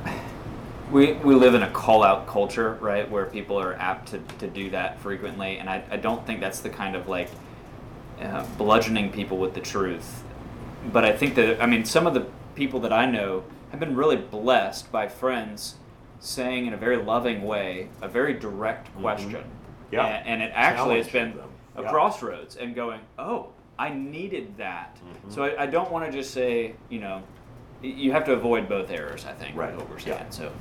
we we live in a call-out culture, right, where people are apt to, to do that frequently, and I, I don't think that's the kind of, like, uh, bludgeoning people with the truth. But I think that, I mean, some of the people that I know have been really blessed by friends saying in a very loving way a very direct question. Mm-hmm. Yeah. And, and it actually has been them. a Yeah. crossroads, and going, oh, I needed that. Mm-hmm. So I, I don't want to just say, you know, y- you have to avoid both errors, I think, Right. what we're saying. Yeah. So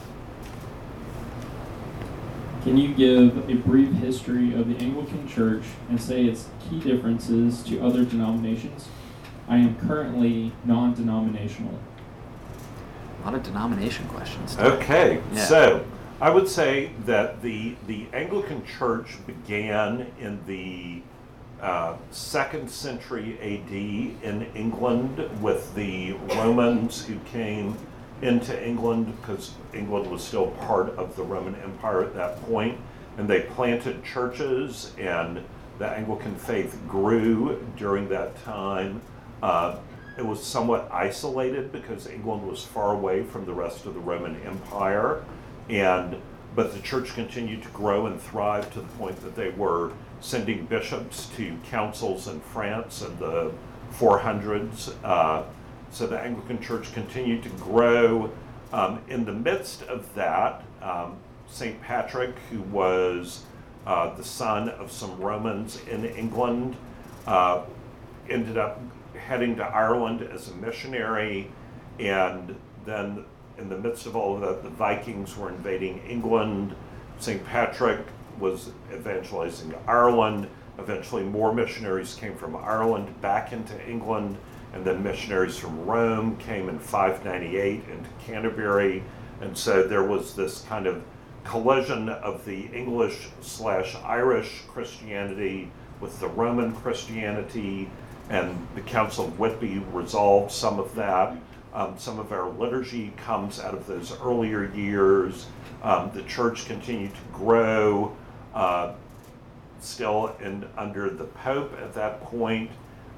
Can you give a brief history of the Anglican Church and say its key differences to other denominations? I am currently non-denominational. a lot of denomination questions. Okay, Yeah. so I would say that the the Anglican Church began in the uh, second century A D in England with the Romans who came into England, because England was still part of the Roman Empire at that point, and they planted churches, and the Anglican faith grew during that time. Uh, It was somewhat isolated because England was far away from the rest of the Roman Empire, and but the church continued to grow and thrive to the point that they were sending bishops to councils in France in the four hundreds. Uh, so the Anglican Church continued to grow. Um, in the midst of that, um, Saint Patrick, who was uh, the son of some Romans in England, uh, ended up heading to Ireland as a missionary, and then in the midst of all of that, the Vikings were invading England. Saint Patrick was evangelizing Ireland. Eventually more missionaries came from Ireland back into England, and then missionaries from Rome came in five ninety-eight into Canterbury, and so there was this kind of collision of the English slash Irish Christianity with the Roman Christianity, and the Council of Whitby resolved some of that. Um, some of our liturgy comes out of those earlier years. Um, the church continued to grow, uh, still in, under the Pope at that point.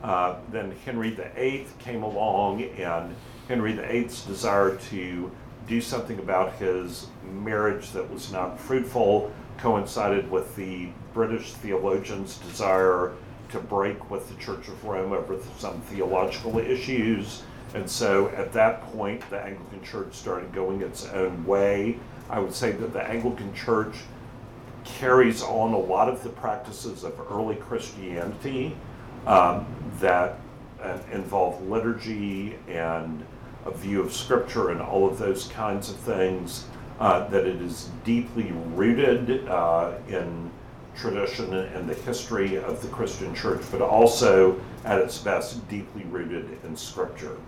Uh, then Henry the Eighth came along, and Henry the Eighth's desire to do something about his marriage that was not fruitful coincided with the British theologian's desire to break with the Church of Rome over some theological issues. And so at that point, the Anglican Church started going its own way. I would say that the Anglican Church carries on a lot of the practices of early Christianity um, that uh, involve liturgy and a view of Scripture and all of those kinds of things, uh, that it is deeply rooted uh, in tradition and the history of the Christian Church, but also at its best deeply rooted in Scripture.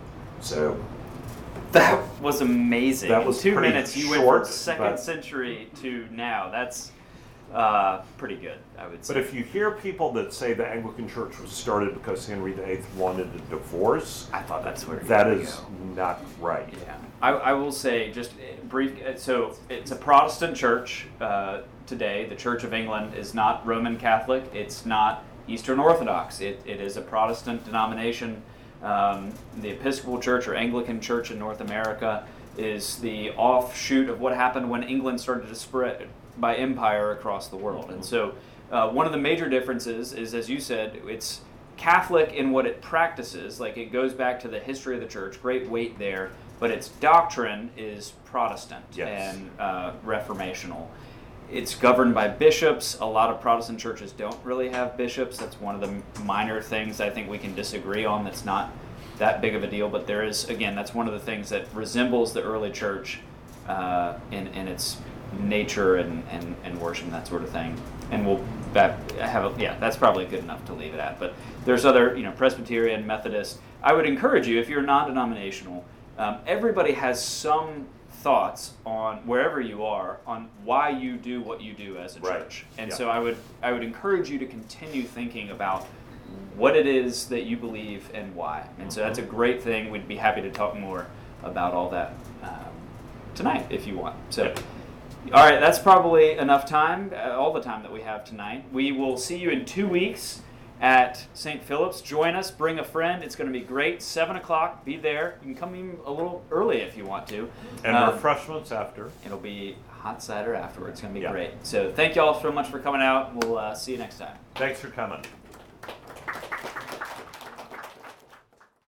So that was amazing. That was two pretty minutes. You short, went from second but- century to now. That's uh, pretty good, I would say. But if you hear people that say the Anglican Church was started because Henry the Eighth wanted a divorce, I thought that's where that you is go. not right. Yeah, I, I will say just brief. So it's a Protestant church uh, today. The Church of England is not Roman Catholic. It's not Eastern Orthodox. It, it is a Protestant denomination. Um, the Episcopal Church or Anglican Church in North America is the offshoot of what happened when England started to spread by empire across the world. And so uh, one of the major differences is, as you said, it's Catholic in what it practices. Like, it goes back to the history of the church, great weight there, but its doctrine is Protestant Yes. and uh, Reformational. It's governed by bishops. A lot of Protestant churches don't really have bishops. That's one of the minor things I think we can disagree on. That's not that big of a deal, but there is, again, that's one of the things that resembles the early church uh, in, in its nature and, and, and worship and that sort of thing. And we'll that have a, yeah, that's probably good enough to leave it at. But there's other, you know, Presbyterian, Methodist. I would encourage you, if you're non-denominational, um, everybody has some thoughts on wherever you are on why you do what you do as a Right. church. And Yeah. so I would I would encourage you to continue thinking about what it is that you believe and why. And so that's a great thing. We'd be happy to talk more about all that um, tonight if you want. So, all right, that's probably enough time, uh, all the time that we have tonight. We will see you in two weeks at Saint Philip's. Join us, bring a friend. It's going to be great. seven o'clock, be there. You can come even a little early if you want to. And Um, refreshments after. It'll be hot cider afterwards. It's going to be Yeah. great. So thank you all so much for coming out. We'll uh, see you next time. Thanks for coming.